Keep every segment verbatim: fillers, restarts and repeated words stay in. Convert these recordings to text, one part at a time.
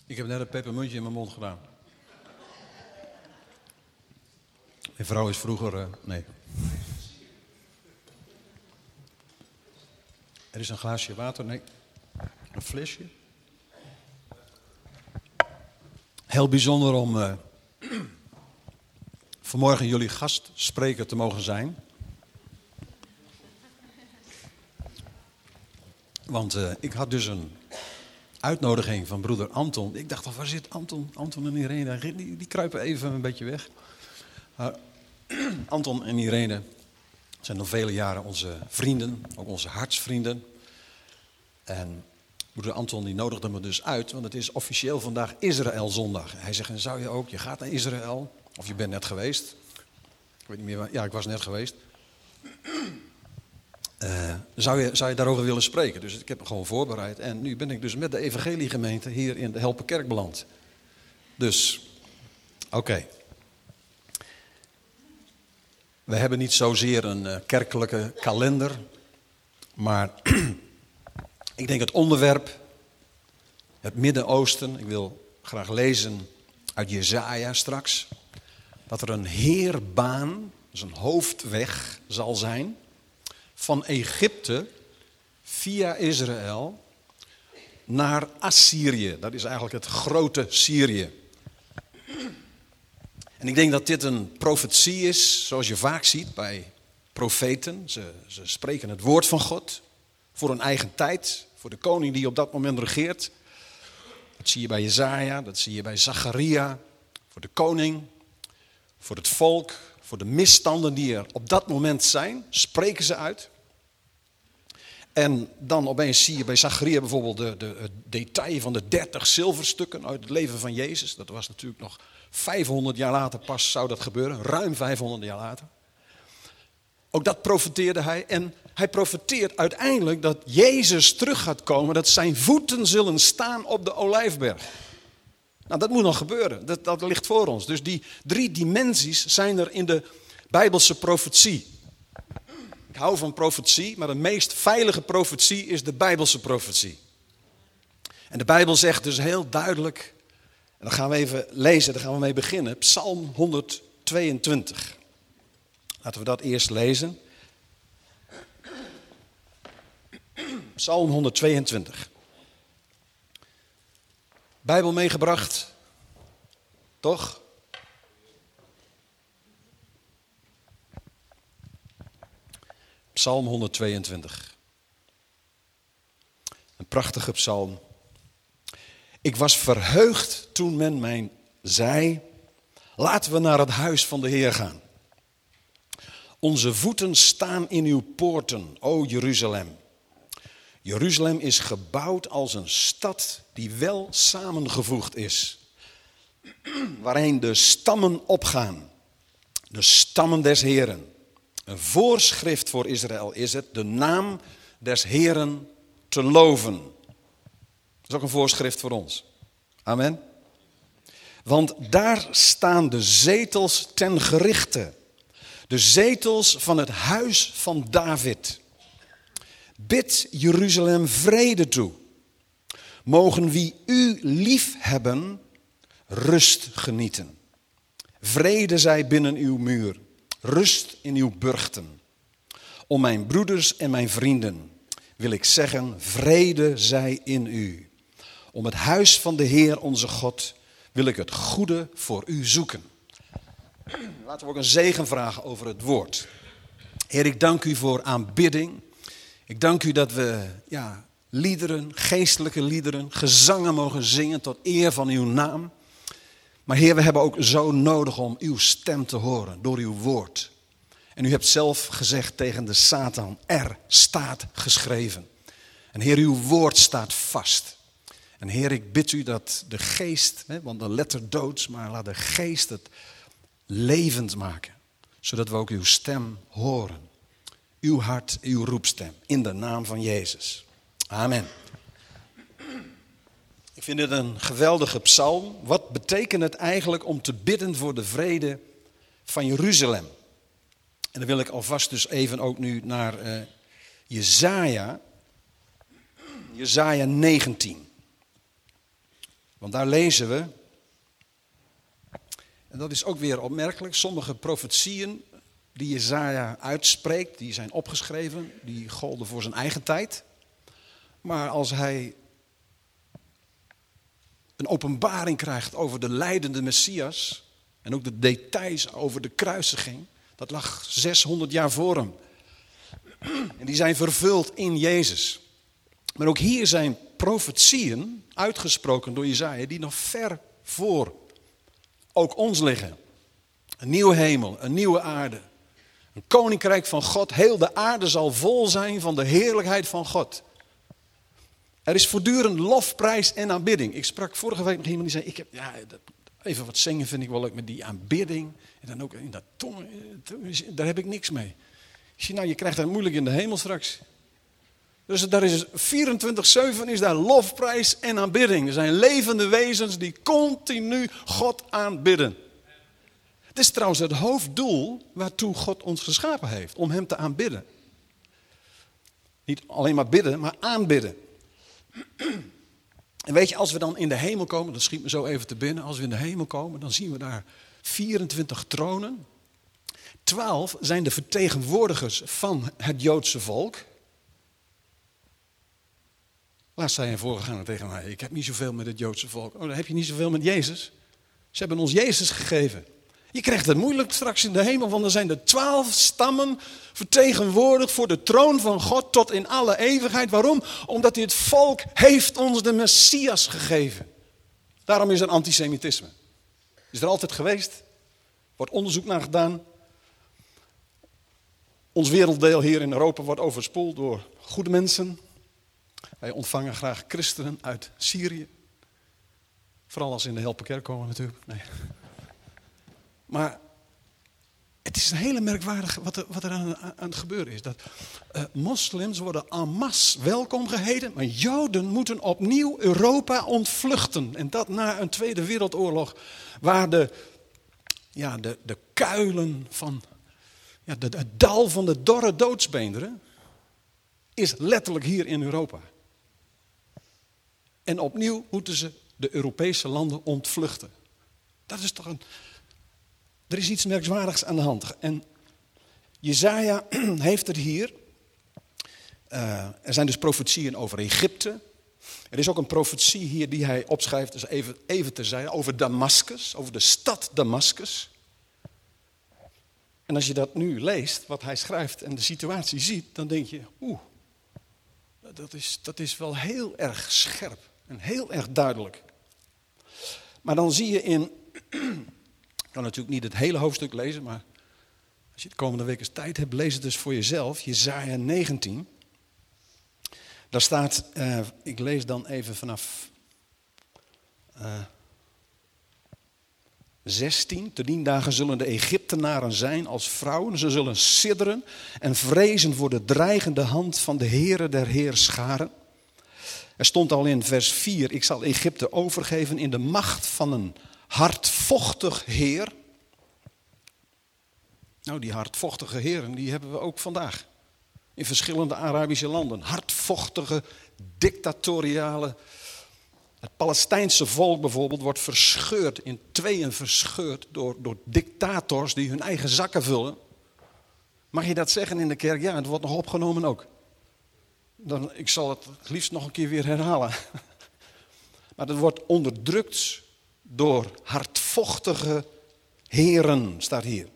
Ik heb net een pepermuntje in mijn mond gedaan. Mijn vrouw is vroeger... Uh, nee. Er is een glaasje water. Nee. Een flesje. Heel bijzonder om uh, vanmorgen jullie gastspreker te mogen zijn. Want uh, ik had dus een uitnodiging van broeder Anton. Ik dacht al, waar zit Anton? Anton en Irene, die, die kruipen even een beetje weg. Uh, Anton en Irene zijn al vele jaren onze vrienden, ook onze hartsvrienden. En broeder Anton die nodigde me dus uit, want het is officieel vandaag Israëlzondag. Hij zegt, en zou je ook, je gaat naar Israël, of je bent net geweest. Ik weet niet meer waar, ja, ik was net geweest. Uh, zou, je, zou je daarover willen spreken? Dus ik heb me gewoon voorbereid. En nu ben ik dus met de evangeliegemeente hier in de Helpenkerk beland. Dus, oké. Okay. We hebben niet zozeer een uh, kerkelijke kalender. Maar ik denk het onderwerp, het Midden-Oosten. Ik wil graag lezen uit Jesaja straks. Dat er een heerbaan, dus een hoofdweg zal zijn... van Egypte via Israël naar Assyrië. Dat is eigenlijk het grote Syrië. En ik denk dat dit een profetie is, zoals je vaak ziet bij profeten. Ze, ze spreken het woord van God voor hun eigen tijd, voor de koning die op dat moment regeert. Dat zie je bij Jesaja, dat zie je bij Zacharia, voor de koning, voor het volk, voor de misstanden die er op dat moment zijn, spreken ze uit. En dan opeens zie je bij Zacharia bijvoorbeeld de, de, het detail van de dertig zilverstukken uit het leven van Jezus. Dat was natuurlijk nog vijfhonderd jaar later pas zou dat gebeuren, ruim vijfhonderd jaar later. Ook dat profeteerde hij en hij profeteert uiteindelijk dat Jezus terug gaat komen, dat zijn voeten zullen staan op de Olijfberg. Nou, dat moet nog gebeuren, dat, dat ligt voor ons. Dus die drie dimensies zijn er in de Bijbelse profetie. Ik hou van profetie, maar de meest veilige profetie is de Bijbelse profetie. En de Bijbel zegt dus heel duidelijk, en dan gaan we even lezen, daar gaan we mee beginnen, Psalm honderdtweeëntwintig. Laten we dat eerst lezen. Psalm honderdtweeëntwintig. Bijbel meegebracht, toch? Psalm honderdtweeëntwintig. Een prachtige psalm. Ik was verheugd toen men mij zei, laten we naar het huis van de Heer gaan. Onze voeten staan in uw poorten, o Jeruzalem. Jeruzalem is gebouwd als een stad die wel samengevoegd is. Waarheen de stammen opgaan. De stammen des Heren. Een voorschrift voor Israël is het, de naam des Heren te loven. Dat is ook een voorschrift voor ons. Amen. Want daar staan de zetels ten gerichte. De zetels van het huis van David. Bid Jeruzalem vrede toe. Mogen wie u lief hebben, rust genieten. Vrede zij binnen uw muur. Rust in uw burchten. Om mijn broeders en mijn vrienden wil ik zeggen, vrede zij in u. Om het huis van de Heer onze God wil ik het goede voor u zoeken. Laten we ook een zegen vragen over het woord. Heer, ik dank u voor aanbidding. Ik dank u dat we ja, liederen, geestelijke liederen, gezangen mogen zingen tot eer van uw naam. Maar Heer, we hebben ook zo nodig om uw stem te horen door uw woord. En u hebt zelf gezegd tegen de Satan, er staat geschreven. En Heer, uw woord staat vast. En Heer, ik bid u dat de geest, hè, want de letter doods, maar laat de geest het levend maken. Zodat we ook uw stem horen. Uw hart, uw roepstem. In de naam van Jezus. Amen. Ik vind het een geweldige psalm. Wat betekent het eigenlijk om te bidden voor de vrede van Jeruzalem? En dan wil ik alvast dus even ook nu naar uh, Jesaja. Jesaja negentien. Want daar lezen we, en dat is ook weer opmerkelijk, sommige profetieën die Jesaja uitspreekt, die zijn opgeschreven, die golden voor zijn eigen tijd. Maar als hij een openbaring krijgt over de lijdende Messias en ook de details over de kruisiging, dat lag zeshonderd jaar voor hem. En die zijn vervuld in Jezus. Maar ook hier zijn profetieën uitgesproken door Jesaja die nog ver voor ook ons liggen. Een nieuwe hemel, een nieuwe aarde. Een koninkrijk van God. Heel de aarde zal vol zijn van de heerlijkheid van God. Er is voortdurend lofprijs en aanbidding. Ik sprak vorige week met iemand die zei, ik heb, ja, even wat zingen vind ik wel leuk, met die aanbidding. En dan ook in dat tong, daar heb ik niks mee. Ik zei, nou, je krijgt het moeilijk in de hemel straks. Dus daar is vierentwintig zeven is daar lofprijs en aanbidding. Er zijn levende wezens die continu God aanbidden. Het is trouwens het hoofddoel waartoe God ons geschapen heeft. Om hem te aanbidden. Niet alleen maar bidden, maar aanbidden. En weet je, als we dan in de hemel komen, dat schiet me zo even te binnen. Als we in de hemel komen, dan zien we daar vierentwintig tronen. twaalf zijn de vertegenwoordigers van het Joodse volk. Laatst zei een voorganger tegen mij, ik heb niet zoveel met het Joodse volk. Oh, dan heb je niet zoveel met Jezus. Ze hebben ons Jezus gegeven. Je krijgt het moeilijk straks in de hemel, want er zijn de twaalf stammen vertegenwoordigd voor de troon van God tot in alle eeuwigheid. Waarom? Omdat dit volk heeft ons de Messias gegeven. Daarom is er antisemitisme. Is er altijd geweest. Wordt onderzoek naar gedaan. Ons werelddeel hier in Europa wordt overspoeld door goede mensen. Wij ontvangen graag christenen uit Syrië. Vooral als ze in de Helperkerk komen natuurlijk. Nee. Maar het is een hele merkwaardig wat er, wat er aan, aan het gebeuren is. Dat uh, moslims worden en masse welkom geheten, maar Joden moeten opnieuw Europa ontvluchten. En dat na een Tweede Wereldoorlog, waar de, ja, de, de kuilen van, ja, de, het dal van de dorre doodsbeenderen is letterlijk hier in Europa. En opnieuw moeten ze de Europese landen ontvluchten. Dat is toch een... Er is iets merkwaardigs aan de hand. En Jesaja heeft het hier. Uh, er zijn dus profetieën over Egypte. Er is ook een profetie hier die hij opschrijft, dus even, even terzijde, over Damascus, over de stad Damascus. En als je dat nu leest, wat hij schrijft en de situatie ziet, dan denk je, oeh, dat is, dat is wel heel erg scherp en heel erg duidelijk. Maar dan zie je in... Ik kan natuurlijk niet het hele hoofdstuk lezen, maar als je de komende week eens tijd hebt, lees het dus voor jezelf. Jesaja negentien. Daar staat, uh, ik lees dan even vanaf uh, zestien. Te dien dagen zullen de Egyptenaren zijn als vrouwen. Ze zullen sidderen en vrezen voor de dreigende hand van de Heere der Heerscharen. Er stond al in vers vier, ik zal Egypte overgeven in de macht van een hardvochtig heer. Nou, die hardvochtige heren, die hebben we ook vandaag. In verschillende Arabische landen. Hardvochtige, dictatoriale. Het Palestijnse volk bijvoorbeeld wordt verscheurd, in tweeën verscheurd door, door dictators die hun eigen zakken vullen. Mag je dat zeggen in de kerk? Ja, het wordt nog opgenomen ook. Dan, ik zal het liefst nog een keer weer herhalen. Maar het wordt onderdrukt door hardvochtige heren, staat hier.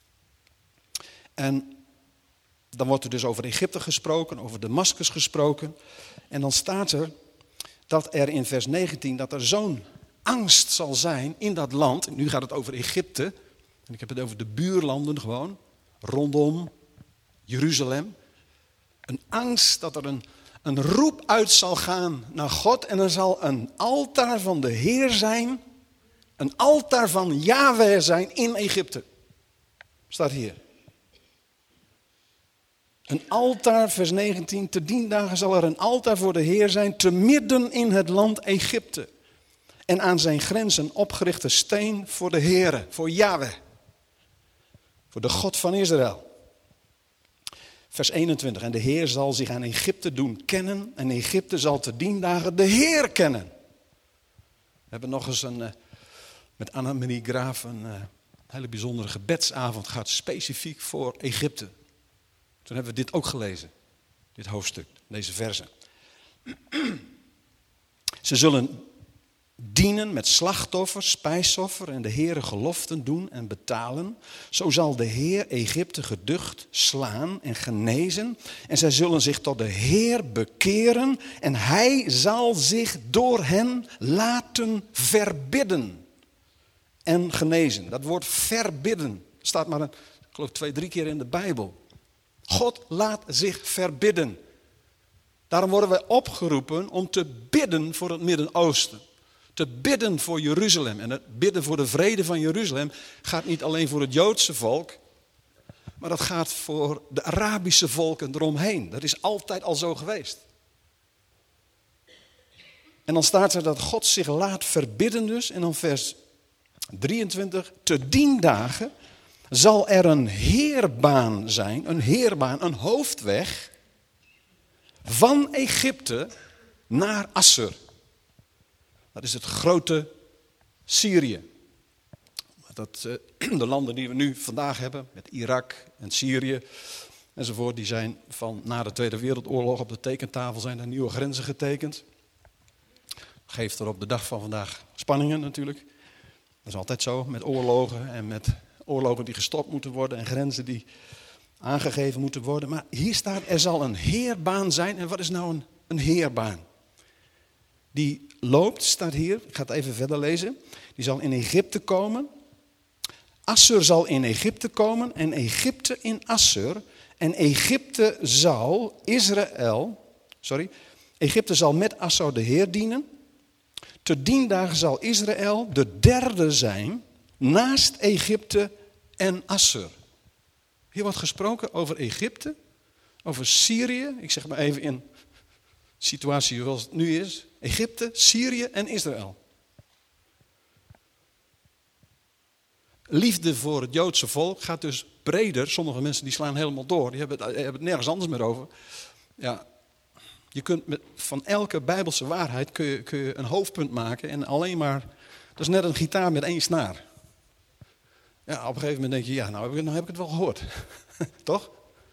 En dan wordt er dus over Egypte gesproken, over Damascus gesproken. En dan staat er dat er in vers negentien, dat er zo'n angst zal zijn in dat land. En nu gaat het over Egypte. En ik heb het over de buurlanden gewoon, rondom Jeruzalem. Een angst dat er een, een roep uit zal gaan naar God. En er zal een altaar van de Heer zijn. Een altaar van Yahweh zijn in Egypte. Staat hier. Een altaar, vers negentien. Te dien dagen zal er een altaar voor de Heer zijn. Te midden in het land Egypte. En aan zijn grenzen opgerichte steen voor de Heere. Voor Yahweh. Voor de God van Israël. Vers eenentwintig. En de Heer zal zich aan Egypte doen kennen. En Egypte zal te dien dagen de Heer kennen. We hebben nog eens een, uh, met Annemarie Graaf een uh, hele bijzondere gebedsavond gehad, specifiek voor Egypte. Toen hebben we dit ook gelezen, dit hoofdstuk, deze versen. Ze zullen dienen met slachtoffer, spijsoffer en de Heere geloften doen en betalen. Zo zal de Heer Egypte geducht slaan en genezen. En zij zullen zich tot de Heer bekeren en hij zal zich door hen laten verbidden en genezen. Dat woord verbidden staat maar een, ik geloof twee, drie keer in de Bijbel. God laat zich verbidden. Daarom worden wij opgeroepen om te bidden voor het Midden-Oosten. Te bidden voor Jeruzalem. En het bidden voor de vrede van Jeruzalem gaat niet alleen voor het Joodse volk, maar dat gaat voor de Arabische volken eromheen. Dat is altijd al zo geweest. En dan staat er dat God zich laat verbidden dus. En dan vers drieëntwintig. Te dien dagen zal er een heerbaan zijn, een heerbaan, een hoofdweg van Egypte naar Assur. Dat is het grote Syrië. Dat, uh, de landen die we nu vandaag hebben, met Irak en Syrië enzovoort, die zijn van na de Tweede Wereldoorlog op de tekentafel zijn er nieuwe grenzen getekend. Geeft er op de dag van vandaag spanningen natuurlijk. Dat is altijd zo met oorlogen en met oorlogen die gestopt moeten worden en grenzen die aangegeven moeten worden. Maar hier staat, er zal een heerbaan zijn. En wat is nou een, een heerbaan? Die loopt, staat hier, ik ga het even verder lezen. Die zal in Egypte komen. Assur zal in Egypte komen en Egypte in Assur. En Egypte zal Israël, sorry, Egypte zal met Assur de Heer dienen. Te dien dagen zal Israël de derde zijn naast Egypte en Assur. Hier wordt gesproken over Egypte, over Syrië. Ik zeg maar even in situatie zoals het nu is. Egypte, Syrië en Israël. Liefde voor het Joodse volk gaat dus breder. Sommige mensen die slaan helemaal door. Die hebben het, hebben het nergens anders meer over. Ja, je kunt met, van elke Bijbelse waarheid kun je, kun je een hoofdpunt maken. En alleen maar, dat is net een gitaar met één snaar. Ja, op een gegeven moment denk je, ja, nou heb ik, nou heb ik het wel gehoord. Toch?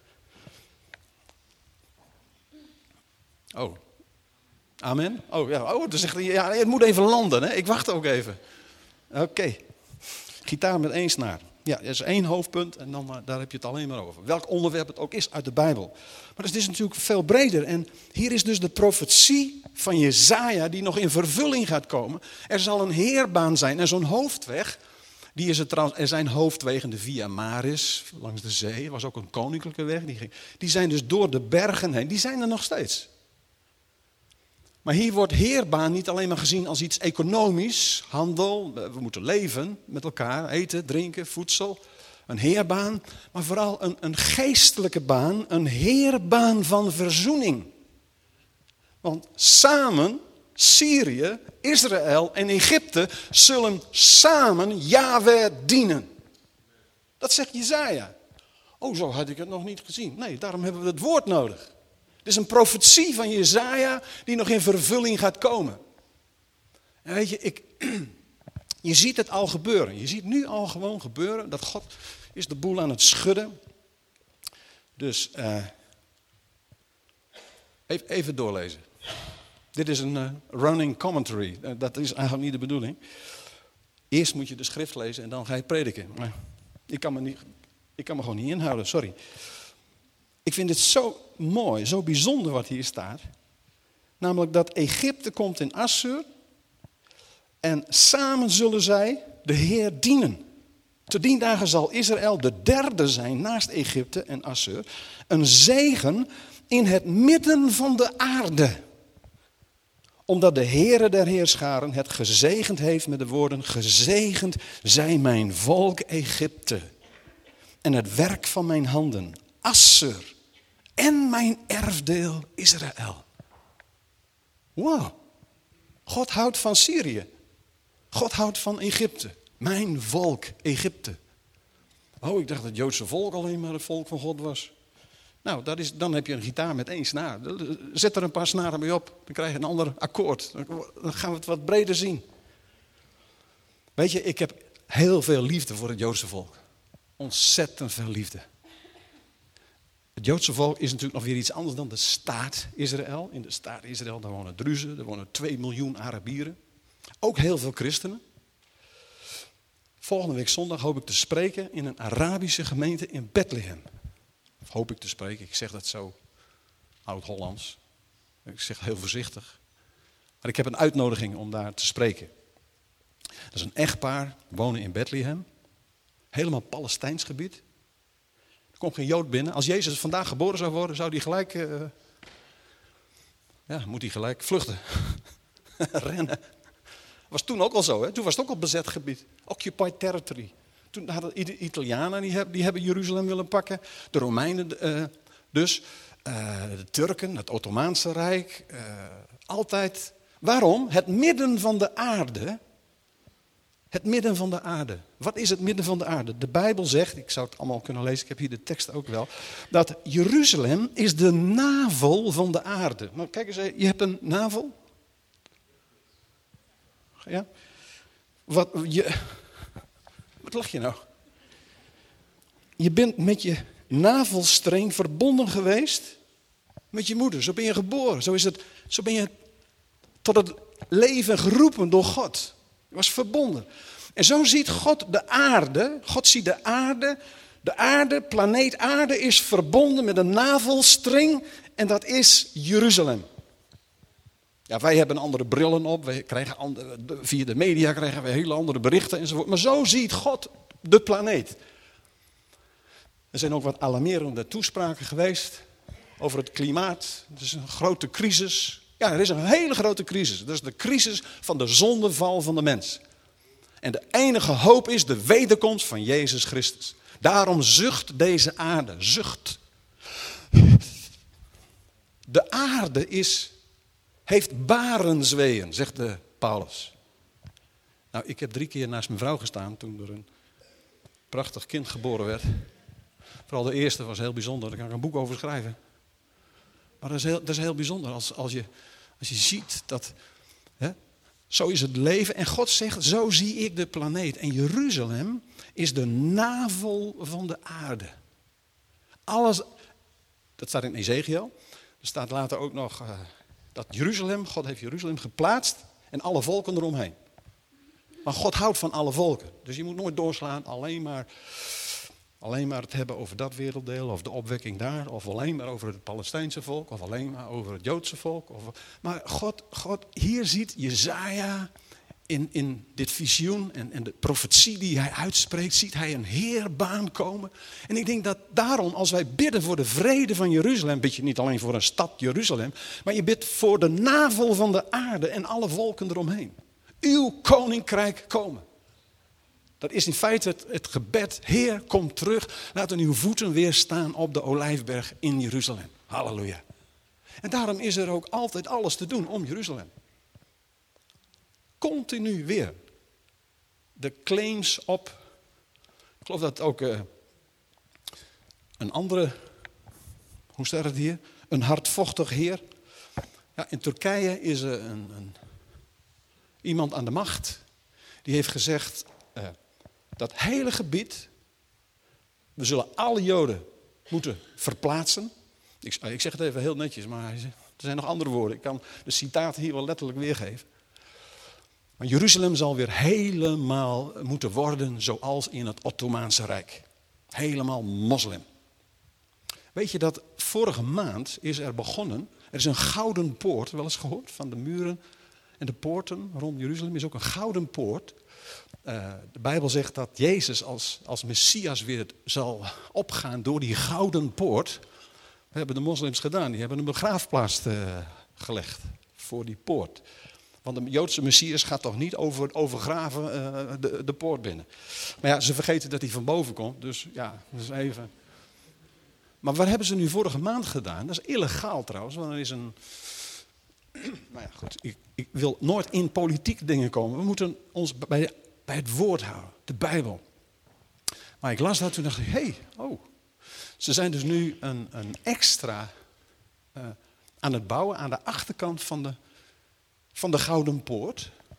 Oh. Amen. Oh, ja, oh, dan zegt hij, ja, het moet even landen. Hè? Ik wacht ook even. Oké. Okay. Gitaar met één snaar. Ja, dat is één hoofdpunt en dan, daar heb je het alleen maar over. Welk onderwerp het ook is uit de Bijbel. Maar het is natuurlijk veel breder. En hier is dus de profetie van Jesaja die nog in vervulling gaat komen. Er zal een heerbaan zijn en zo'n hoofdweg. Die is het trouwens, er zijn hoofdwegen, de Via Maris langs de zee. Was ook een koninklijke weg. Die, ging, die zijn dus door de bergen heen. Die zijn er nog steeds. Maar hier wordt heerbaan niet alleen maar gezien als iets economisch, handel. We moeten leven met elkaar, eten, drinken, voedsel. Een heerbaan, maar vooral een, een geestelijke baan, een heerbaan van verzoening. Want samen, Syrië, Israël en Egypte zullen samen Yahweh dienen. Dat zegt Jesaja. Oh, zo had ik het nog niet gezien. Nee, daarom hebben we het woord nodig. Het is een profetie van Jesaja die nog in vervulling gaat komen. En weet je, ik, je ziet het al gebeuren. Je ziet nu al gewoon gebeuren dat God is de boel aan het schudden. Dus uh, even, even doorlezen. Dit is een uh, running commentary. Uh, dat is eigenlijk niet de bedoeling. Eerst moet je de schrift lezen en dan ga je prediken. Maar ik kan me, niet, ik kan me gewoon niet inhouden, sorry. Ik vind het zo mooi, zo bijzonder wat hier staat. Namelijk dat Egypte komt in Assur. En samen zullen zij de Heer dienen. Te dien dagen zal Israël de derde zijn naast Egypte en Assur. Een zegen in het midden van de aarde. Omdat de Heere der Heerscharen het gezegend heeft met de woorden: gezegend zij mijn volk Egypte. En het werk van mijn handen, Assur. En mijn erfdeel Israël. Wow. God houdt van Syrië. God houdt van Egypte. Mijn volk Egypte. Oh, ik dacht dat het Joodse volk alleen maar het volk van God was. Nou, dat is, dan heb je een gitaar met één snaar. Zet er een paar snaren mee op. Dan krijg je een ander akkoord. Dan gaan we het wat breder zien. Weet je, ik heb heel veel liefde voor het Joodse volk. Ontzettend veel liefde. Het Joodse volk is natuurlijk nog weer iets anders dan de staat Israël. In de staat Israël daar wonen Druzen, er wonen twee miljoen Arabieren. Ook heel veel christenen. Volgende week zondag hoop ik te spreken in een Arabische gemeente in Bethlehem. Of hoop ik te spreken, ik zeg dat zo oud-Hollands. Ik zeg heel voorzichtig. Maar ik heb een uitnodiging om daar te spreken. Dat is een echtpaar, wonen in Bethlehem. Helemaal Palestijns gebied. Er komt geen Jood binnen. Als Jezus vandaag geboren zou worden, zou hij gelijk... Uh, ja, moet hij gelijk vluchten. Rennen. Was toen ook al zo, hè? Toen was het ook al bezet gebied. Occupied territory. Toen hadden de Italianen, die hebben, die hebben Jeruzalem willen pakken. De Romeinen uh, dus. Uh, de Turken, het Ottomaanse Rijk. Uh, altijd. Waarom? Het midden van de aarde. Het midden van de aarde. Wat is het midden van de aarde? De Bijbel zegt, ik zou het allemaal kunnen lezen, ik heb hier de tekst ook wel. Dat Jeruzalem is de navel van de aarde. Nou, kijk eens, je hebt een navel. Ja? Wat, je, wat lach je nou? Je bent met je navelstreng verbonden geweest met je moeder. Zo ben je geboren. Zo, is het, zo ben je tot het leven geroepen door God. Je was verbonden. En zo ziet God de aarde. God ziet de aarde. De aarde, planeet aarde, is verbonden met een navelstreng. En dat is Jeruzalem. Ja, wij hebben andere brillen op. Wij krijgen andere, via de media krijgen we hele andere berichten enzovoort. Maar zo ziet God de planeet. Er zijn ook wat alarmerende toespraken geweest over het klimaat. Het is een grote crisis. Ja, er is een hele grote crisis. Dat is de crisis van de zondeval van de mens. En de enige hoop is de wederkomst van Jezus Christus. Daarom zucht deze aarde. Zucht. De aarde is, heeft barensweeën, zegt de Paulus. Nou, ik heb drie keer naast mijn vrouw gestaan toen er een prachtig kind geboren werd. Vooral de eerste was heel bijzonder, daar kan ik een boek over schrijven. Maar dat is heel, dat is heel bijzonder als, als, je, als je ziet dat... Hè, zo is het leven. En God zegt, zo zie ik de planeet. En Jeruzalem is de navel van de aarde. Alles, dat staat in Ezekiel. Er staat later ook nog uh, dat Jeruzalem, God heeft Jeruzalem geplaatst en alle volken eromheen. Maar God houdt van alle volken. Dus je moet nooit doorslaan, alleen maar, alleen maar het hebben over dat werelddeel, of de opwekking daar, of alleen maar over het Palestijnse volk, of alleen maar over het Joodse volk. Of, maar God, God, hier ziet Jezaja in, in dit visioen en, en de profetie die hij uitspreekt, ziet hij een heerbaan komen. En ik denk dat daarom, als wij bidden voor de vrede van Jeruzalem, bid je niet alleen voor een stad Jeruzalem, maar je bidt voor de navel van de aarde en alle volken eromheen. Uw koninkrijk komen. Dat is in feite het, het gebed. Heer, kom terug. Laten uw voeten weer staan op de Olijfberg in Jeruzalem. Halleluja. En daarom is er ook altijd alles te doen om Jeruzalem. Continu weer. De claims op. Ik geloof dat ook uh, een andere. Hoe staat het hier? Een hardvochtig heer. Ja, in Turkije is er een, een, iemand aan de macht. Die heeft gezegd. Uh, Dat hele gebied, we zullen alle Joden moeten verplaatsen. Ik, ik zeg het even heel netjes, maar er zijn nog andere woorden. Ik kan de citaat hier wel letterlijk weergeven. Maar Jeruzalem zal weer helemaal moeten worden zoals in het Ottomaanse Rijk. Helemaal moslim. Weet je dat vorige maand is er begonnen, er is een gouden poort, wel eens gehoord, van de muren en de poorten rond Jeruzalem is ook een gouden poort. Uh, de Bijbel zegt dat Jezus als, als Messias weer zal opgaan door die gouden poort. Dat hebben de moslims gedaan. Die hebben een begraafplaats uh, gelegd voor die poort. Want de Joodse Messias gaat toch niet over, overgraven uh, de, de poort binnen. Maar ja, ze vergeten dat hij van boven komt. Dus ja, dat is even... Maar wat hebben ze nu vorige maand gedaan? Dat is illegaal trouwens, want er is een... Nou ja, goed. Ik, ik wil nooit in politiek dingen komen. We moeten ons bij de... Bij het woord houden, de Bijbel. Maar ik las dat toen dacht ik, hé, hey, oh. Ze zijn dus nu een, een extra uh, aan het bouwen aan de achterkant van de, van de Gouden Poort.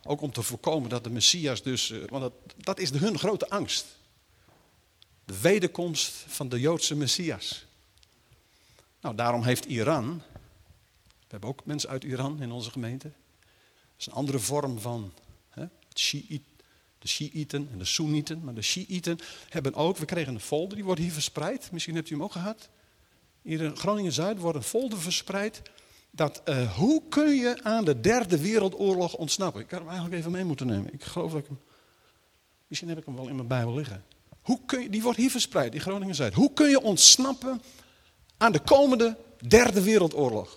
Ook om te voorkomen dat de Messias dus, uh, want dat, dat is hun grote angst. De wederkomst van de Joodse Messias. Nou, daarom heeft Iran, we hebben ook mensen uit Iran in onze gemeente. Dat is een andere vorm van hè, het Shiït, de Shiïten en de Soenieten. Maar de Shiïten hebben ook, we kregen een folder, die wordt hier verspreid. Misschien hebt u hem ook gehad. Hier in Groningen-Zuid wordt een folder verspreid. Dat, uh, hoe kun je aan de derde wereldoorlog ontsnappen? Ik had hem eigenlijk even mee moeten nemen. Ik geloof dat ik hem, misschien heb ik hem wel in mijn Bijbel liggen. Hoe kun je, die wordt hier verspreid in Groningen-Zuid. Hoe kun je ontsnappen aan de komende derde wereldoorlog?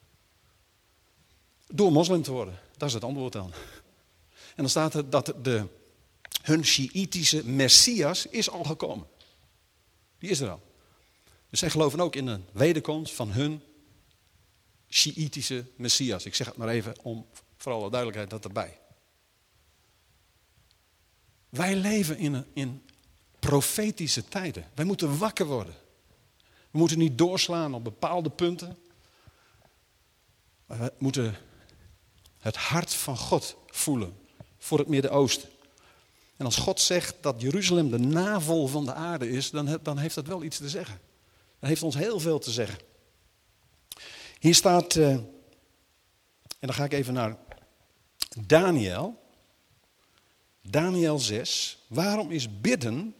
Door moslim te worden. Dat is het antwoord dan. En dan staat er dat de, hun Shiïtische Messias is al gekomen. Die is er al. Dus zij geloven ook in een wederkomst van hun Shiïtische Messias. Ik zeg het maar even om voor alle duidelijkheid dat erbij. Wij leven in, in profetische tijden. Wij moeten wakker worden. We moeten niet doorslaan op bepaalde punten. Maar we moeten het hart van God voelen voor het Midden-Oosten. En als God zegt dat Jeruzalem de navel van de aarde is, dan, dan heeft dat wel iets te zeggen. Dat heeft ons heel veel te zeggen. Hier staat, uh, en dan ga ik even naar Daniel. Daniel zes. Waarom is bidden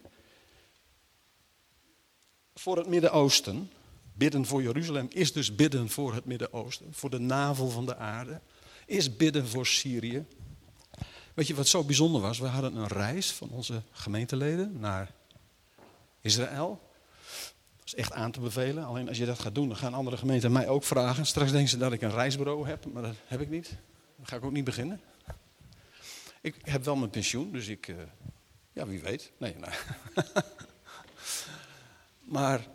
voor het Midden-Oosten, bidden voor Jeruzalem is dus bidden voor het Midden-Oosten, voor de navel van de aarde, is bidden voor Syrië. Weet je wat zo bijzonder was? We hadden een reis van onze gemeenteleden naar Israël. Dat is echt aan te bevelen. Alleen als je dat gaat doen, dan gaan andere gemeenten mij ook vragen. Straks denken ze dat ik een reisbureau heb, maar dat heb ik niet. Dan ga ik ook niet beginnen. Ik heb wel mijn pensioen, dus ik, uh, ja wie weet. Nee, nou. Maar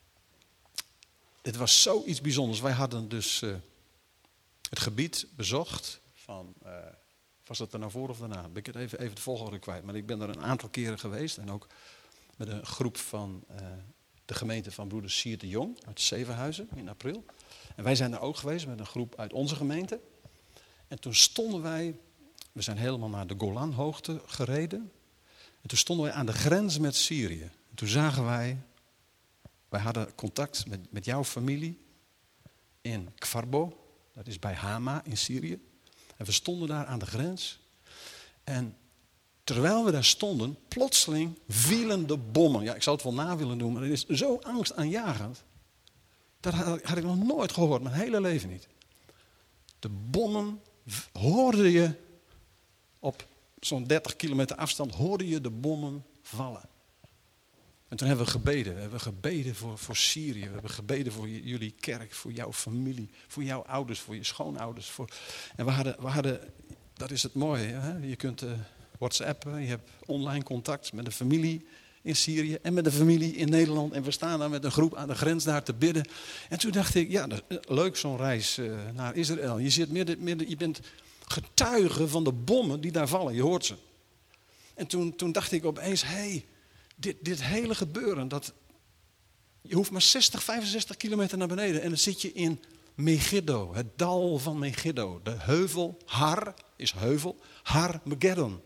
het was zoiets bijzonders. Wij hadden dus uh, het gebied bezocht van, uh, was dat er nou voor of daarna? Ben ik het even, even de volgorde kwijt. Maar ik ben er een aantal keren geweest en ook met een groep van uh, de gemeente van broeder Siert de Jong uit Zevenhuizen in april. En wij zijn daar ook geweest met een groep uit onze gemeente. En toen stonden wij, we zijn helemaal naar de Golanhoogte gereden. En toen stonden wij aan de grens met Syrië. En toen zagen wij, wij hadden contact met, met jouw familie in Kfarbo. Dat is bij Hama in Syrië. En we stonden daar aan de grens. En terwijl we daar stonden, plotseling vielen de bommen. Ja, ik zou het wel na willen doen, maar het is zo angstaanjagend. Dat had ik nog nooit gehoord, mijn hele leven niet. De bommen hoorde je op zo'n dertig kilometer afstand, hoorde je de bommen vallen. En toen hebben we gebeden. We hebben gebeden voor, voor Syrië. We hebben gebeden voor jullie kerk, voor jouw familie, voor jouw ouders, voor je schoonouders. Voor... En we hadden, we hadden, dat is het mooie, hè? Je kunt uh, whatsappen, je hebt online contact met de familie in Syrië en met de familie in Nederland. En we staan daar met een groep aan de grens daar te bidden. En toen dacht ik, ja, leuk zo'n reis uh, naar Israël. Je zit midden, midden, je bent getuige van de bommen die daar vallen, je hoort ze. En toen, toen dacht ik opeens, hé, hey, dit, dit hele gebeuren, dat, je hoeft maar zestig, vijfenzestig kilometer naar beneden en dan zit je in Megiddo, het dal van Megiddo. De heuvel, Har is heuvel, Har Megiddon.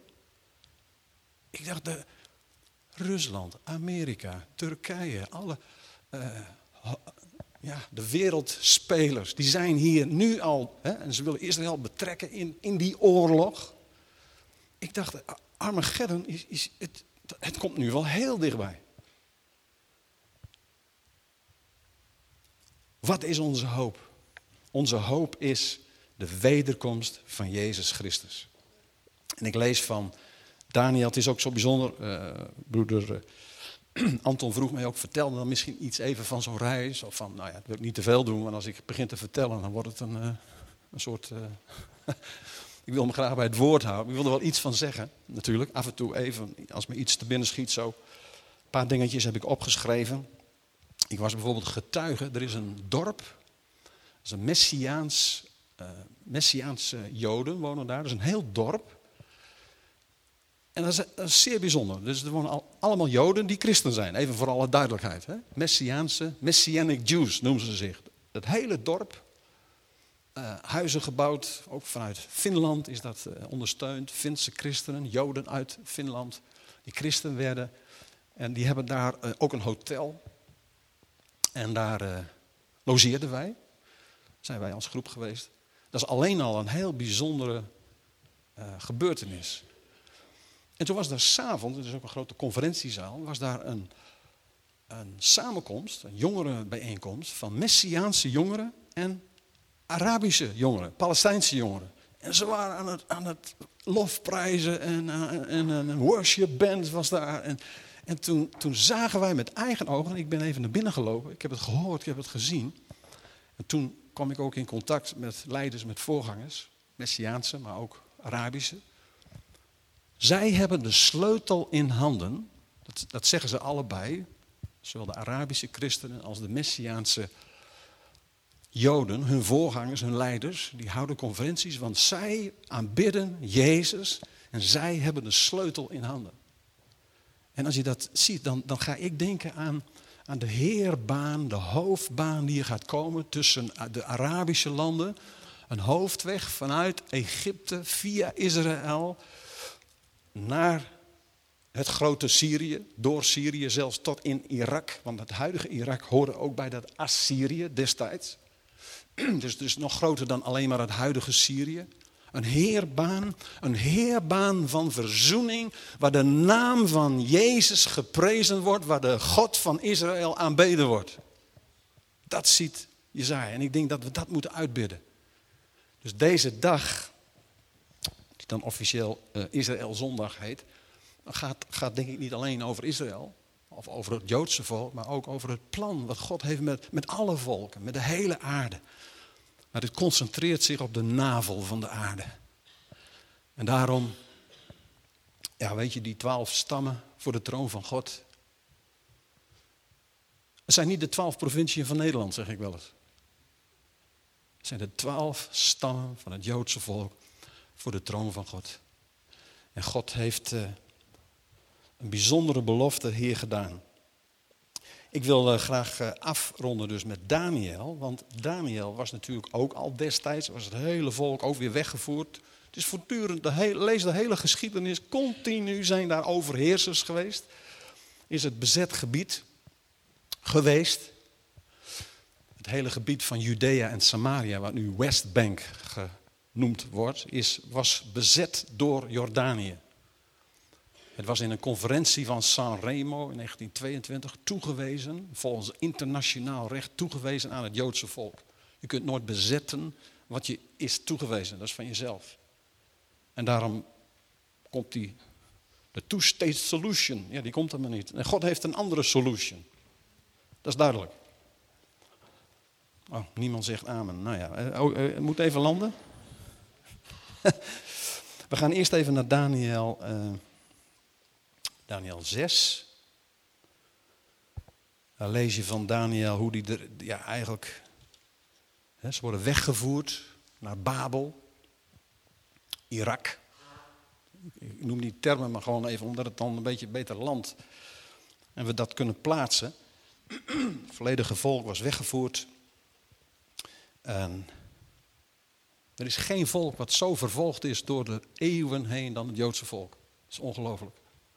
Ik dacht, de, Rusland, Amerika, Turkije, alle, uh, ja, de wereldspelers, die zijn hier nu al, hè, en ze willen Israël betrekken in, in die oorlog. Ik dacht, Armageddon, is, is, het, het komt nu wel heel dichtbij. Wat is onze hoop? Onze hoop is de wederkomst van Jezus Christus. En ik lees van Daniel, het is ook zo bijzonder, uh, broeder uh, Anton vroeg mij ook, vertelde dan misschien iets even van zo'n reis. Of van, nou ja, dat wil ik niet te veel doen, want als ik begin te vertellen, dan wordt het een, uh, een soort... Uh, ik wil me graag bij het woord houden. Ik wil er wel iets van zeggen, natuurlijk. Af en toe even, als me iets te binnen schiet zo. Een paar dingetjes heb ik opgeschreven. Ik was bijvoorbeeld getuige, er is een dorp, dat is een Messiaans, uh, Messiaanse Joden wonen daar. Dat is een heel dorp. En dat is, dat is zeer bijzonder. Dus er wonen al, allemaal Joden die christen zijn. Even voor alle duidelijkheid. Hè? Messiaanse, Messianic Jews noemen ze zich. Het hele dorp uh, huizen gebouwd. Ook vanuit Finland is dat uh, ondersteund. Finse christenen, Joden uit Finland, die christen werden. En die hebben daar uh, ook een hotel. En daar uh, logeerden wij. Zijn wij als groep geweest. Dat is alleen al een heel bijzondere uh, gebeurtenis. En toen was daar 's avonds, het is ook een grote conferentiezaal, was daar een, een samenkomst, een jongerenbijeenkomst van Messiaanse jongeren en Arabische jongeren, Palestijnse jongeren. En ze waren aan het, aan het lofprijzen en, en, en een worship band was daar. En, en toen, toen zagen wij met eigen ogen, ik ben even naar binnen gelopen, ik heb het gehoord, ik heb het gezien. En toen kwam ik ook in contact met leiders, met voorgangers, Messiaanse, maar ook Arabische. Zij hebben de sleutel in handen, dat, dat zeggen ze allebei, zowel de Arabische christenen als de Messiaanse Joden, hun voorgangers, hun leiders, die houden conferenties, want zij aanbidden Jezus en zij hebben de sleutel in handen. En als je dat ziet, dan, dan ga ik denken aan, aan de heerbaan, de hoofdbaan die er gaat komen tussen de Arabische landen. Een hoofdweg vanuit Egypte via Israël naar het grote Syrië, door Syrië zelfs tot in Irak. Want het huidige Irak hoorde ook bij dat Assyrië destijds. Dus, dus nog groter dan alleen maar het huidige Syrië. Een heerbaan, een heerbaan van verzoening, waar de naam van Jezus geprezen wordt, waar de God van Israël aanbeden wordt. Dat ziet Jesaja en ik denk dat we dat moeten uitbidden. Dus deze dag, die dan officieel uh, Israël Zondag heet, gaat, gaat denk ik niet alleen over Israël, of over het Joodse volk, maar ook over het plan wat God heeft met, met alle volken, met de hele aarde. Maar het concentreert zich op de navel van de aarde. En daarom, ja weet je, die twaalf stammen voor de troon van God. Het zijn niet de twaalf provinciën van Nederland, zeg ik wel eens. Het zijn de twaalf stammen van het Joodse volk voor de troon van God. En God heeft uh, een bijzondere belofte hier gedaan. Ik wil uh, graag uh, afronden dus met Daniel, want Daniel was natuurlijk ook al destijds, was het hele volk ook weer weggevoerd. Het is voortdurend, de hele, lees de hele geschiedenis, continu zijn daar overheersers geweest. Is het bezet gebied geweest. Het hele gebied van Judea en Samaria, wat nu Westbank genoemd wordt, is, was bezet door Jordanië. Het was in een conferentie van Sanremo in negentien tweeëntwintig toegewezen, volgens internationaal recht toegewezen aan het Joodse volk. Je kunt nooit bezetten wat je is toegewezen, dat is van jezelf. En daarom komt die, de two-state solution, ja, die komt er maar niet. En God heeft een andere solution. Dat is duidelijk. Oh, niemand zegt amen. Nou ja, oh, uh, moet even landen. We gaan eerst even naar Daniel... Uh, Daniel zes. Daar lees je van Daniel hoe die er, ja eigenlijk, hè, ze worden weggevoerd naar Babel, Irak. Ik noem die termen maar gewoon even omdat het dan een beetje beter landt. En we dat kunnen plaatsen. Het volledige volk was weggevoerd. En er is geen volk wat zo vervolgd is door de eeuwen heen dan het Joodse volk. Dat is ongelooflijk.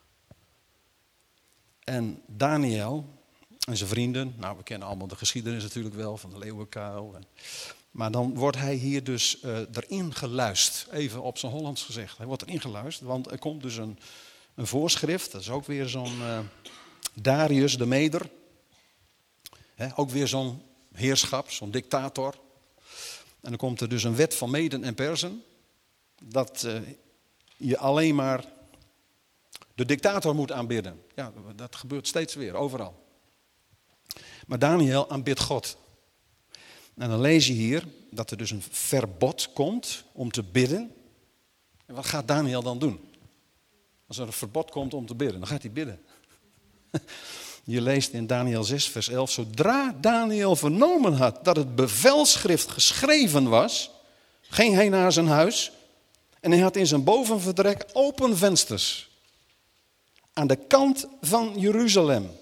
En Daniel en zijn vrienden, nou we kennen allemaal de geschiedenis natuurlijk wel van de leeuwenkuil. En, maar dan wordt hij hier dus uh, erin geluisterd, even op zijn Hollands gezegd. Hij wordt erin geluisterd, want er komt dus een, een voorschrift, dat is ook weer zo'n uh, Darius de Meder. He, ook weer zo'n heerschap, zo'n dictator. En dan komt er dus een wet van Meden en Persen, dat uh, je alleen maar de dictator moet aanbidden. Ja, dat gebeurt steeds weer, overal. Maar Daniel aanbidt God. En dan lees je hier dat er dus een verbod komt om te bidden. En wat gaat Daniel dan doen? Als er een verbod komt om te bidden, dan gaat hij bidden. Je leest in Daniel zes vers elf. Zodra Daniel vernomen had dat het bevelschrift geschreven was, ging hij naar zijn huis en hij had in zijn bovenvertrek open vensters aan de kant van Jeruzalem.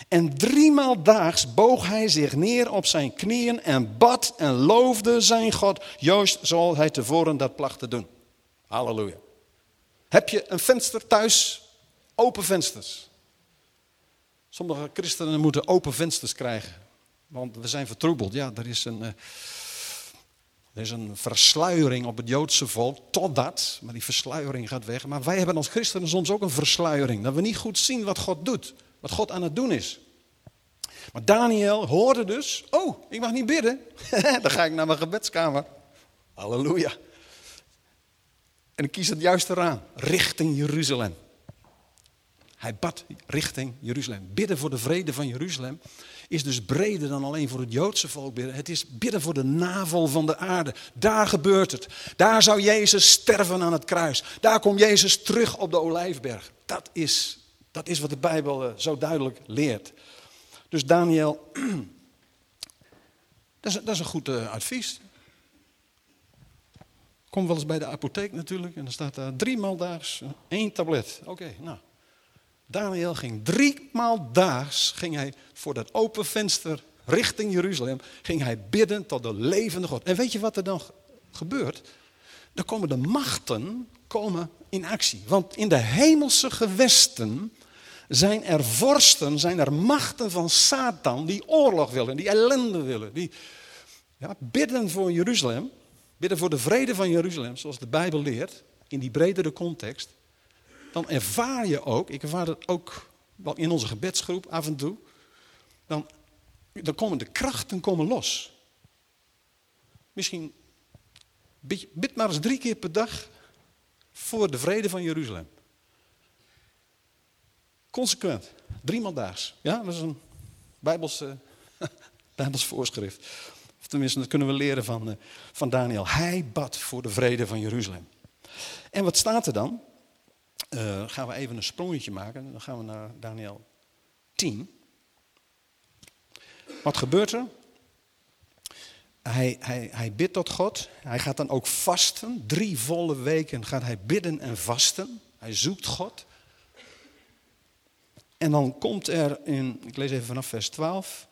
En driemaal daags boog hij zich neer op zijn knieën en bad en loofde zijn God, juist zoals hij tevoren dat placht te doen. Halleluja. Heb je een venster thuis? Open vensters. Sommige christenen moeten open vensters krijgen. Want we zijn vertroebeld. Ja, er is een, uh, er is een versluiering op het Joodse volk. Totdat, maar die versluiering gaat weg. Maar wij hebben als christenen soms ook een versluiering. Dat we niet goed zien wat God doet. Wat God aan het doen is. Maar Daniel hoorde dus. Oh, ik mag niet bidden. Dan ga ik naar mijn gebedskamer. Halleluja. En ik kies het juiste raam. Richting Jeruzalem. Hij bad richting Jeruzalem. Bidden voor de vrede van Jeruzalem is dus breder dan alleen voor het Joodse volk bidden. Het is bidden voor de navel van de aarde. Daar gebeurt het. Daar zou Jezus sterven aan het kruis. Daar komt Jezus terug op de Olijfberg. Dat is, dat is wat de Bijbel zo duidelijk leert. Dus Daniel, dat is, dat is een goed uh, advies. Kom wel eens bij de apotheek natuurlijk en dan staat daar driemaal daags één tablet. Oké, okay, nou. Daniel ging driemaal daags, ging hij voor dat open venster richting Jeruzalem, ging hij bidden tot de levende God. En weet je wat er dan gebeurt? Dan komen de machten komen in actie. Want in de hemelse gewesten zijn er vorsten, zijn er machten van Satan die oorlog willen, die ellende willen. Die ja, bidden voor Jeruzalem, bidden voor de vrede van Jeruzalem, zoals de Bijbel leert, in die bredere context. Dan ervaar je ook, ik ervaar het ook wel in onze gebedsgroep af en toe, dan, dan komen de krachten komen los. Misschien bid, bid maar eens drie keer per dag voor de vrede van Jeruzalem. Consequent, driemaal daags. Ja, dat is een Bijbels, uh, Bijbels voorschrift. Of tenminste, dat kunnen we leren van, uh, van Daniel. Hij bad voor de vrede van Jeruzalem. En wat staat er dan? Uh, gaan we even een sprongetje maken. Dan gaan we naar Daniel tien. Wat gebeurt er? Hij, hij, hij bidt tot God. Hij gaat dan ook vasten. Drie volle weken gaat hij bidden en vasten. Hij zoekt God. En dan komt er in, ik lees even vanaf vers twaalf.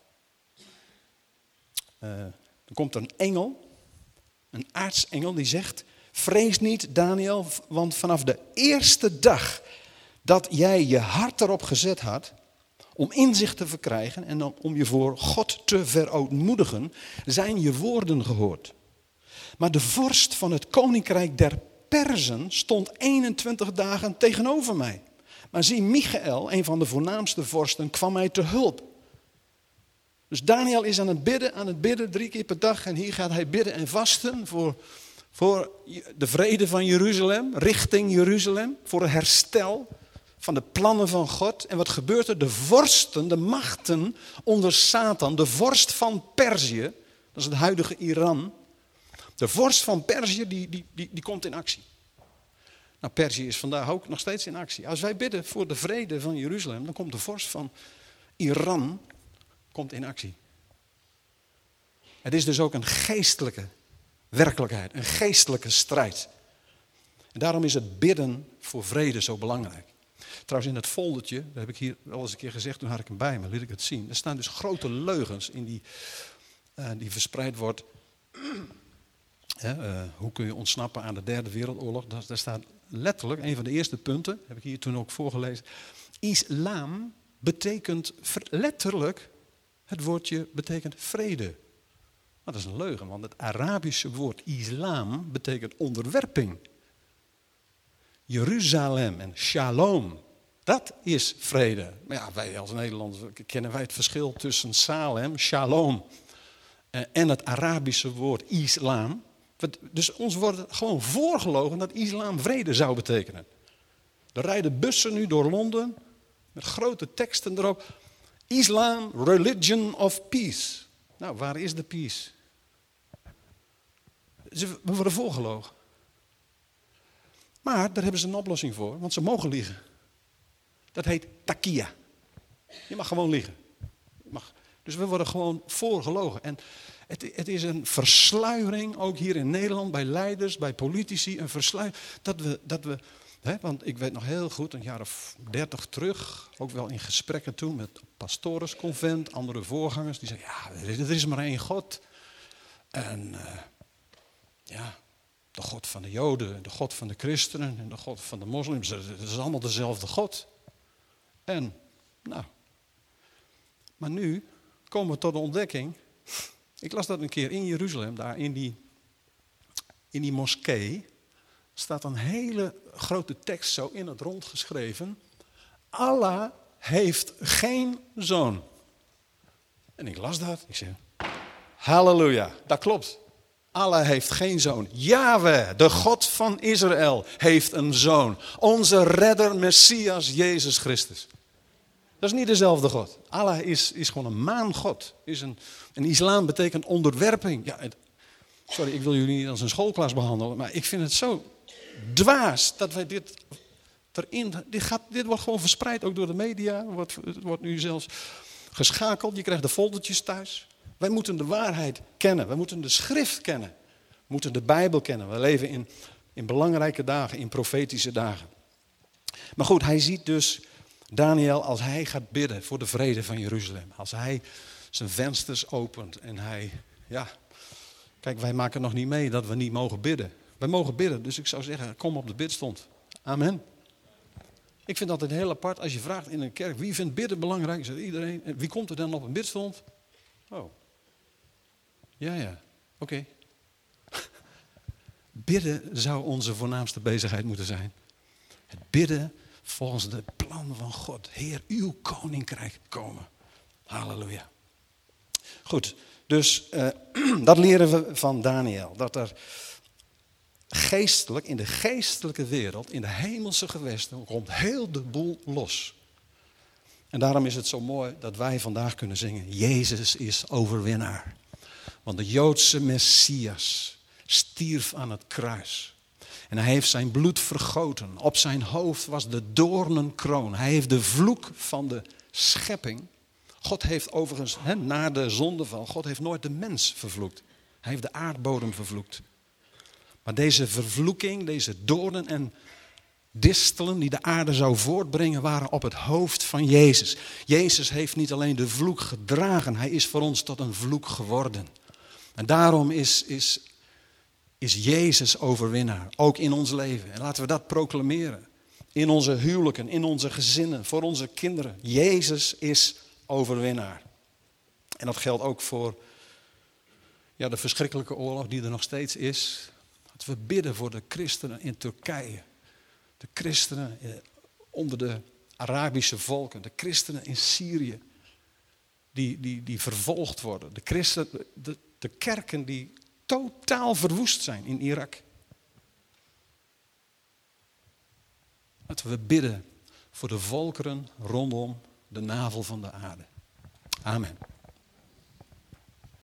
Uh, dan komt er een engel. Een aartsengel die zegt: vrees niet, Daniel, want vanaf de eerste dag dat jij je hart erop gezet had om inzicht te verkrijgen en om je voor God te verootmoedigen, zijn je woorden gehoord. Maar de vorst van het koninkrijk der Perzen stond eenentwintig dagen tegenover mij. Maar zie, Michael, een van de voornaamste vorsten, kwam mij te hulp. Dus Daniel is aan het bidden, aan het bidden, drie keer per dag. En hier gaat hij bidden en vasten voor... Voor de vrede van Jeruzalem, richting Jeruzalem. Voor het herstel van de plannen van God. En wat gebeurt er? De vorsten, de machten onder Satan. De vorst van Perzië, dat is het huidige Iran. De vorst van Perzië, die, die, die, die komt in actie. Nou, Perzië is vandaag ook nog steeds in actie. Als wij bidden voor de vrede van Jeruzalem, dan komt de vorst van Iran komt in actie. Het is dus ook een geestelijke werkelijkheid, een geestelijke strijd. En daarom is het bidden voor vrede zo belangrijk. Trouwens, in het foldertje, dat heb ik hier wel eens een keer gezegd, toen had ik hem bij me, liet ik het zien. Er staan dus grote leugens in die, uh, die verspreid wordt. Ja, uh, hoe kun je ontsnappen aan de derde wereldoorlog? Daar, daar staat letterlijk, een van de eerste punten, heb ik hier toen ook voorgelezen. Islam betekent letterlijk, het woordje betekent vrede. Dat is een leugen, want het Arabische woord islam betekent onderwerping. Jeruzalem en shalom, dat is vrede. Maar ja, wij als Nederlanders kennen wij het verschil tussen Salem, shalom, en het Arabische woord islam. Dus ons wordt gewoon voorgelogen dat islam vrede zou betekenen. Er rijden bussen nu door Londen met grote teksten erop. Islam, religion of peace. Nou, waar is de peace? We worden voorgelogen. Maar daar hebben ze een oplossing voor, want ze mogen liegen. Dat heet takia. Je mag gewoon liegen. Je mag. Dus we worden gewoon voorgelogen. En het, het is een versluiering, ook hier in Nederland, bij leiders, bij politici, een versluiering. Dat we, dat we He, want ik weet nog heel goed, een jaar of dertig terug, ook wel in gesprekken toen met pastoresconvent, andere voorgangers, die zeiden, ja, er is, er is maar één God. En uh, ja, de God van de Joden, de God van de christenen en de God van de moslims, het is allemaal dezelfde God. En, nou, maar nu komen we tot de ontdekking, ik las dat een keer in Jeruzalem, daar in die, in die moskee, staat een hele grote tekst zo in het rond geschreven. Allah heeft geen zoon. En ik las dat. Ik zei, halleluja, dat klopt. Allah heeft geen zoon. Yahweh, de God van Israël, heeft een zoon. Onze redder, Messias, Jezus Christus. Dat is niet dezelfde God. Allah is, is gewoon een maangod. Is een, en islam betekent onderwerping. Ja, het, sorry, ik wil jullie niet als een schoolklas behandelen, maar ik vind het zo dwaas dat wij dit erin... Dit, gaat, dit wordt gewoon verspreid, ook door de media. Wordt, het wordt nu zelfs geschakeld. Je krijgt de foldertjes thuis. Wij moeten de waarheid kennen. Wij moeten de schrift kennen. We moeten de Bijbel kennen. We leven in, in belangrijke dagen, in profetische dagen. Maar goed, hij ziet dus Daniel als hij gaat bidden voor de vrede van Jeruzalem. Als hij zijn vensters opent en hij... ja, kijk, wij maken nog niet mee dat we niet mogen bidden. Wij mogen bidden, dus ik zou zeggen, kom op de bidstond. Amen. Ik vind dat het heel apart als je vraagt in een kerk, wie vindt bidden belangrijk? Zegt iedereen. En wie komt er dan op een bidstond? Oh. Ja, ja. Oké. Okay. Bidden zou onze voornaamste bezigheid moeten zijn. Het bidden volgens het plan van God. Heer, uw koninkrijk komen. Halleluja. Goed, dus uh, dat leren we van Daniel. Dat er geestelijk, in de geestelijke wereld, in de hemelse gewesten, komt heel de boel los. En daarom is het zo mooi dat wij vandaag kunnen zingen, Jezus is overwinnaar. Want de Joodse Messias stierf aan het kruis. En hij heeft zijn bloed vergoten. Op zijn hoofd was de doornenkroon. Hij heeft de vloek van de schepping. God heeft overigens, he, na de zondeval, God heeft nooit de mens vervloekt. Hij heeft de aardbodem vervloekt. Maar deze vervloeking, deze doornen en distelen die de aarde zou voortbrengen, waren op het hoofd van Jezus. Jezus heeft niet alleen de vloek gedragen, hij is voor ons tot een vloek geworden. En daarom is, is, is Jezus overwinnaar, ook in ons leven. En laten we dat proclameren. In onze huwelijken, in onze gezinnen, voor onze kinderen. Jezus is overwinnaar. En dat geldt ook voor ja, de verschrikkelijke oorlog die er nog steeds is. Dat we bidden voor de christenen in Turkije. De christenen onder de Arabische volken. De christenen in Syrië. Die, die, die vervolgd worden. De, christen, de, de kerken die totaal verwoest zijn in Irak. Dat we bidden voor de volkeren rondom de navel van de aarde. Amen.